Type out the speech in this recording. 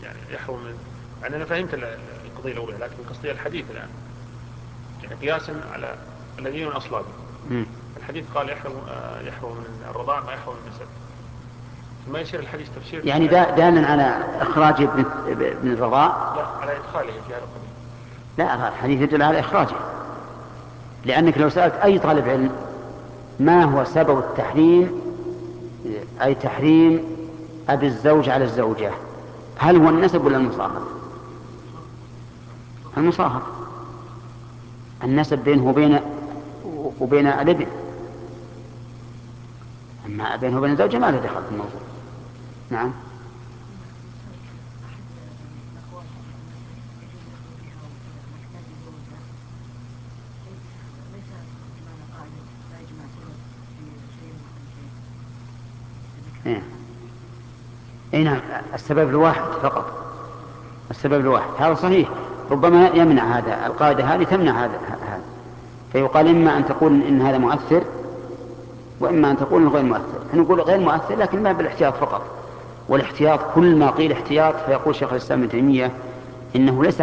يعني يحرم يعني أنا فهمت القضية الأولى، لكن قصدي الحديث الآن يعني قياسا على الذين من أصلابه. الحديث قال يحرم من الرضاع ما يحرم من النسب، ما يصير الحديث تفسير يعني دالا على إخراج ابن الرضاع؟ لا، على إدخاله في هذا القضية. لا، الحديث يدل على إخراجه، لأنك لو سألت أي طالب علم ما هو سبب التحريم، أي تحريم أبي الزوج على الزوجة، هل هو النسب ولا المصاهرة؟ المصاهرة، النسب بينه وبين الابن، أما بينه وبين الزوجة ما له دخل في الموضوع. نعم. اي نعم، السبب الواحد فقط، السبب الواحد هذا صحيح، ربما يمنع هذا، القاعدة هذه تمنع هذا، فيقال إما أن تقول إن هذا مؤثر وإما أن تقول غير مؤثر. نقول غير مؤثر لكن ما بالاحتياط فقط، والاحتياط كل ما قيل احتياط، فيقول شيخ الإسلام ابن تيمية إنه ليس